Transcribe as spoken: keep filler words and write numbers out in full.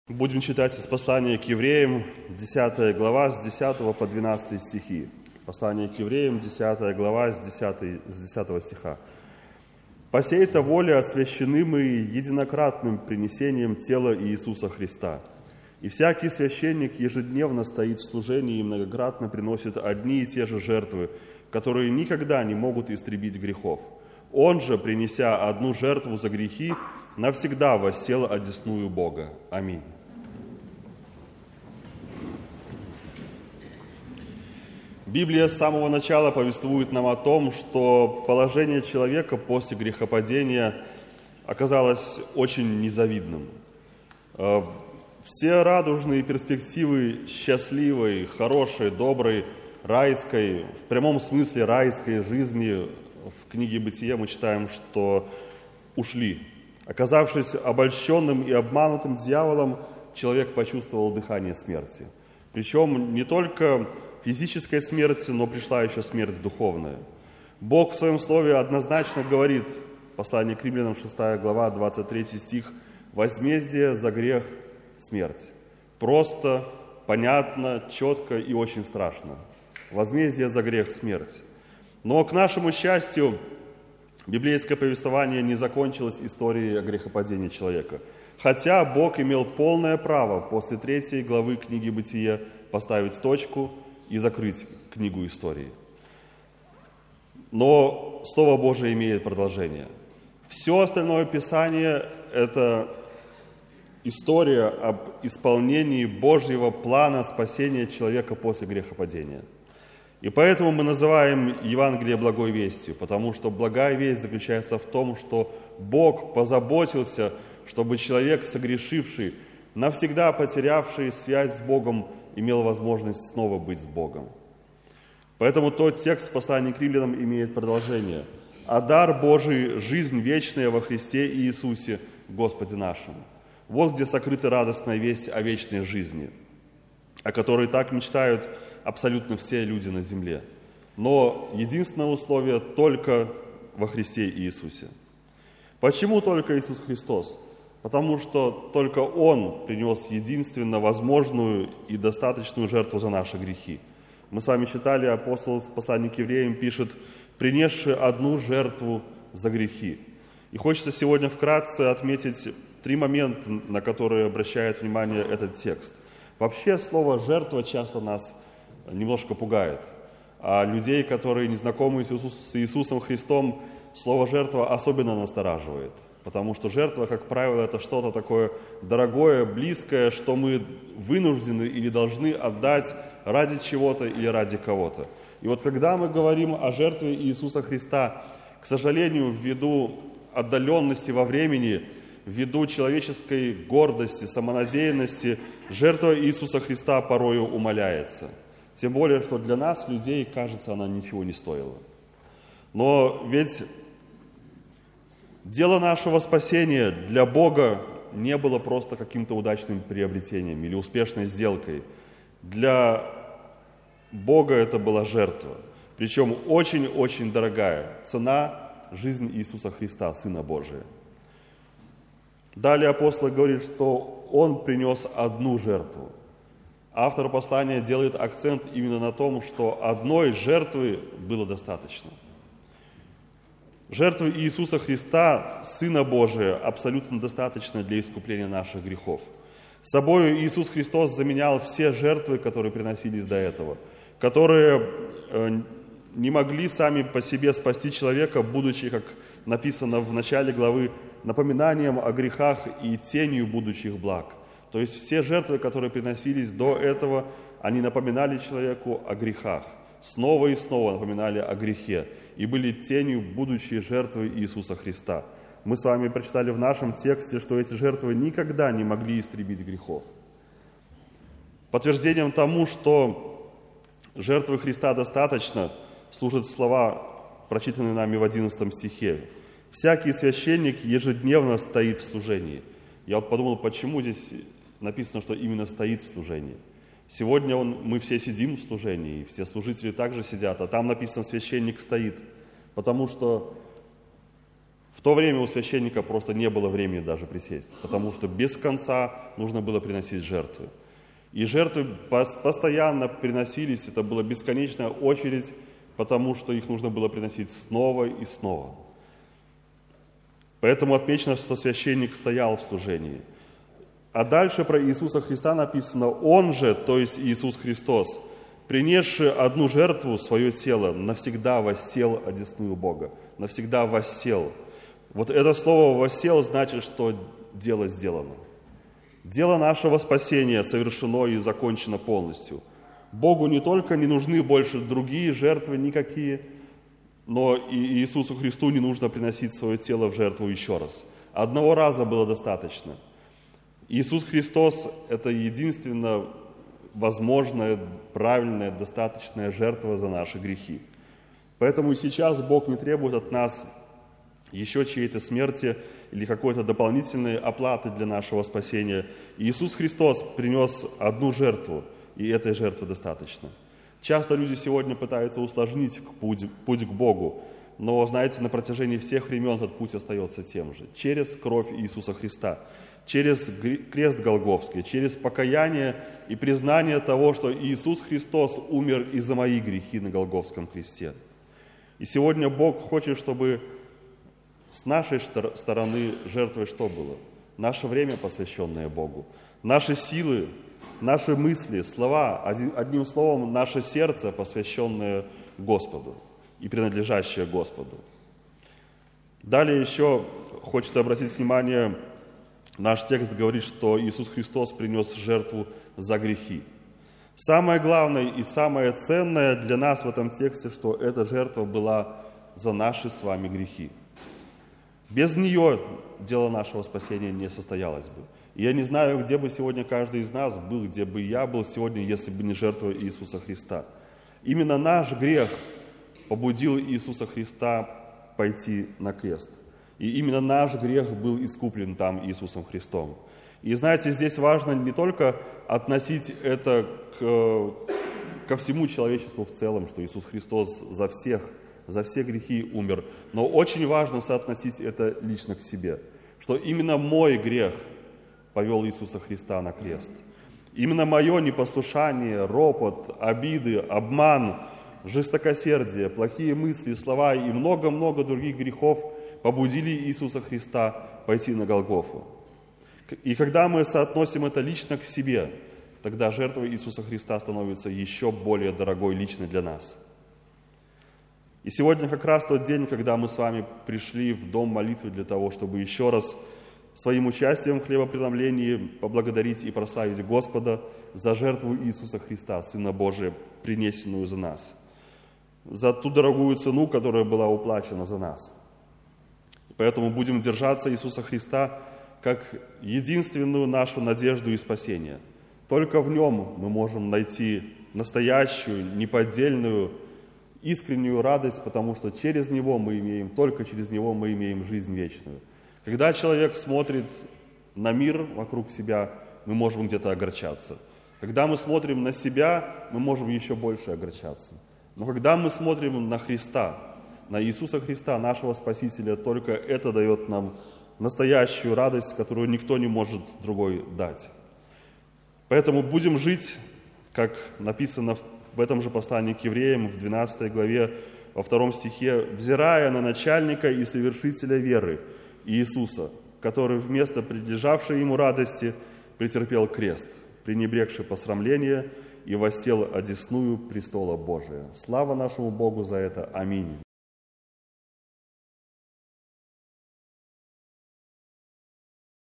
Будем читать из послания к евреям, десятая глава, с десятого по двенадцатый стихи. Послание к евреям, десятая глава, с десятого стиха. «По сей-то воле освящены мы единократным принесением тела Иисуса Христа. И всякий священник ежедневно стоит в служении и многократно приносит одни и те же жертвы, которые никогда не могут истребить грехов. Он же, принеся одну жертву за грехи, навсегда воссел одесную Бога. Аминь». Библия с самого начала повествует нам о том, что положение человека после грехопадения оказалось очень незавидным. Все радужные перспективы счастливой, хорошей, доброй, райской, в прямом смысле райской жизни в книге «Бытие» мы читаем, что ушли. Оказавшись обольщенным и обманутым дьяволом, человек почувствовал дыхание смерти. Причем не только физической смерти, но пришла еще смерть духовная. Бог в Своем Слове однозначно говорит, послание к Римлянам, шестая глава, двадцать третий стих, «Возмездие за грех – смерть». Просто, понятно, четко и очень страшно. Возмездие за грех – смерть. Но, к нашему счастью, библейское повествование не закончилось историей о грехопадении человека. Хотя Бог имел полное право после третьей главы книги «Бытие» поставить точку и закрыть книгу истории. Но Слово Божие имеет продолжение. Все остальное Писание – это история об исполнении Божьего плана спасения человека после грехопадения. И поэтому мы называем Евангелие благой вестью, потому что благая весть заключается в том, что Бог позаботился, чтобы человек, согрешивший, навсегда потерявший связь с Богом, имел возможность снова быть с Богом. Поэтому тот текст в послании к римлянам имеет продолжение. «А дар Божий – жизнь вечная во Христе Иисусе, Господе нашим». Вот где сокрыта радостная весть о вечной жизни, о которой так мечтают абсолютно все люди на земле. Но единственное условие – только во Христе Иисусе. Почему только Иисус Христос? Потому что только Он принес единственно возможную и достаточную жертву за наши грехи. Мы с вами читали, апостол в послании к евреям пишет, принесший одну жертву за грехи. И хочется сегодня вкратце отметить три момента, на которые обращает внимание этот текст. Вообще слово «жертва» часто нас немножко пугает. А людей, которые не знакомы с Иисусом Христом, слово «жертва» особенно настораживает. Потому что жертва, как правило, это что-то такое дорогое, близкое, что мы вынуждены или должны отдать ради чего-то или ради кого-то. И вот когда мы говорим о жертве Иисуса Христа, к сожалению, ввиду отдаленности во времени, ввиду человеческой гордости, самонадеянности, жертва Иисуса Христа порою умаляется. Тем более, что для нас, людей, кажется, она ничего не стоила. Но ведь дело нашего спасения для Бога не было просто каким-то удачным приобретением или успешной сделкой. Для Бога это была жертва, причем очень-очень дорогая. Цена – жизнь Иисуса Христа, Сына Божия. Далее апостол говорит, что Он принес одну жертву. Автор послания делает акцент именно на том, что одной жертвы было достаточно. Жертвы Иисуса Христа, Сына Божия, абсолютно достаточно для искупления наших грехов. Собою Иисус Христос заменял все жертвы, которые приносились до этого, которые не могли сами по себе спасти человека, будучи, как написано в начале главы, напоминанием о грехах и тенью будущих благ. То есть все жертвы, которые приносились до этого, они напоминали человеку о грехах. Снова и снова напоминали о грехе и были тенью будущей жертвы Иисуса Христа. Мы с вами прочитали в нашем тексте, что эти жертвы никогда не могли истребить грехов. Подтверждением тому, что жертвы Христа достаточно, служат слова, прочитанные нами в одиннадцатом стихе. «Всякий священник ежедневно стоит в служении». Я вот подумал, почему здесь написано, что именно стоит в служении. Сегодня он, мы все сидим в служении, все служители также сидят, а там написано «священник стоит», потому что В то время у священника просто не было времени даже присесть, потому что без конца нужно было приносить жертвы. И жертвы постоянно приносились, это была бесконечная очередь, потому что их нужно было приносить снова и снова. Поэтому отмечено, что священник стоял в служении. А дальше про Иисуса Христа написано: Он же, то есть Иисус Христос, принесший одну жертву, свое тело, навсегда воссел одесную Бога, навсегда воссел. Вот это слово «воссел» значит, что дело сделано. Дело нашего спасения совершено и закончено полностью. Богу не только не нужны больше другие жертвы никакие, но и Иисусу Христу не нужно приносить свое тело в жертву еще раз. Одного раза было достаточно. Иисус Христос – это единственно возможная, правильная, достаточная жертва за наши грехи. Поэтому и сейчас Бог не требует от нас еще чьей-то смерти или какой-то дополнительной оплаты для нашего спасения. Иисус Христос принес одну жертву, и этой жертвы достаточно. Часто люди сегодня пытаются усложнить путь, путь к Богу, но, знаете, на протяжении всех времен этот путь остается тем же. Через кровь Иисуса Христа, через крест Голгофский, через покаяние и признание того, что Иисус Христос умер и за мои грехи на Голгофском кресте. И сегодня Бог хочет, чтобы с нашей стороны жертвой что было? Наше время, посвященное Богу, наши силы, наши мысли, слова, одним словом, наше сердце, посвященное Господу и принадлежащее Господу. Далее еще хочется обратить внимание, наш текст говорит, что Иисус Христос принес жертву за грехи. Самое главное и самое ценное для нас в этом тексте, что эта жертва была за наши с вами грехи. Без нее дело нашего спасения не состоялось бы. И я не знаю, где бы сегодня каждый из нас был, где бы я был сегодня, если бы не жертва Иисуса Христа. Именно наш грех побудил Иисуса Христа пойти на крест. И именно наш грех был искуплен там Иисусом Христом. И знаете, здесь важно не только относить это к, ко всему человечеству в целом, что Иисус Христос за всех, за все грехи умер, но очень важно соотносить это лично к себе, что именно мой грех повел Иисуса Христа на крест. Именно мое непослушание, ропот, обиды, обман, жестокосердие, плохие мысли, слова и много-много других грехов побудили Иисуса Христа пойти на Голгофу. И когда мы соотносим это лично к себе, тогда жертва Иисуса Христа становится еще более дорогой лично для нас. И сегодня как раз тот день, когда мы с вами пришли в дом молитвы для того, чтобы еще раз своим участием в хлебопреломлении поблагодарить и прославить Господа за жертву Иисуса Христа, Сына Божия, принесенную за нас, за ту дорогую цену, которая была уплачена за нас. Поэтому будем держаться Иисуса Христа как единственную нашу надежду и спасение. Только в Нем мы можем найти настоящую, неподдельную, искреннюю радость, потому что через Него мы имеем, только через Него мы имеем жизнь вечную. Когда человек смотрит на мир вокруг себя, мы можем где-то огорчаться. Когда мы смотрим на себя, мы можем еще больше огорчаться. Но когда мы смотрим на Христа, на Иисуса Христа, нашего Спасителя, только это дает нам настоящую радость, которую никто не может другой дать. Поэтому будем жить, как написано в этом же послании к евреям, в двенадцатой главе, во втором стихе, «взирая на начальника и совершителя веры, Иисуса, который вместо предлежавшей ему радости претерпел крест, пренебрегший посрамление и воссел одесную престола Божия». Слава нашему Богу за это. Аминь.